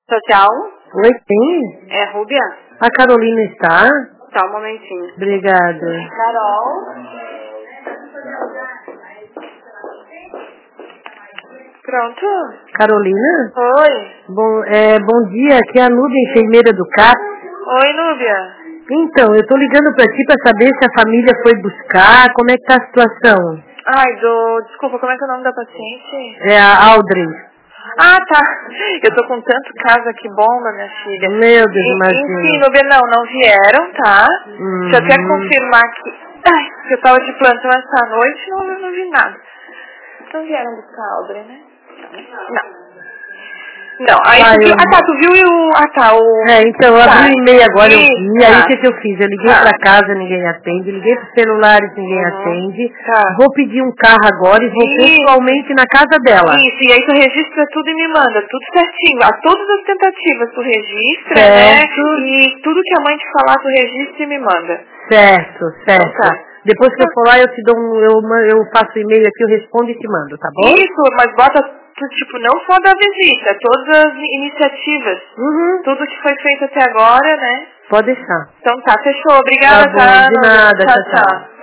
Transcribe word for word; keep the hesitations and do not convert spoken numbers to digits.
Social? Oi, sim? É Rúbia? A Carolina está? Só um momentinho. Obrigada. Carol? Pronto? Carolina? Oi. Bom, é, bom dia, aqui é a Núbia, enfermeira do C A P. Oi, Núbia. Então, eu tô ligando pra ti pra saber se a família foi buscar, como é que tá a situação? Ai, do... Desculpa, como é que é o nome da paciente? É a Audrey. Ah, tá. Eu tô com tanto caso aqui bomba, minha filha. Meu Deus, E, imagina. enfim, Núbia, não, não vieram, tá? Uhum. Deixa eu até confirmar que... Ai, que eu tava de plantão essa noite, não, eu não vi nada. Não vieram buscar a Audrey, né? Não. Não, aí Ah, tu viu... eu... Ah, tá, tu viu e o... Ah, tá, o... É, então, eu Tá. abri o e-mail agora, eu Isso, vi, aí tá. o que, que eu fiz? Eu liguei Tá. pra casa, ninguém atende, liguei pros celulares, ninguém Uhum. atende. Tá. Vou pedir um carro agora e vou Isso. pessoalmente na casa dela. Isso, e aí tu registra tudo e me manda, tudo certinho. A todas as tentativas tu registra, Certo. né? E tudo que a mãe te falar tu registra e me manda. Certo, certo. Então tá. Depois que eu for lá, eu te dou um, eu, ma- eu faço o e-mail aqui, eu respondo e te mando, tá bom? Isso, mas bota, tu, tipo, não só da visita, todas as iniciativas. Uhum. Tudo que foi feito até agora, né? Pode deixar. Então tá, fechou. Obrigada, Tá bom, tá? de Núbia? nada, Tchau, tchau, tchau. tchau.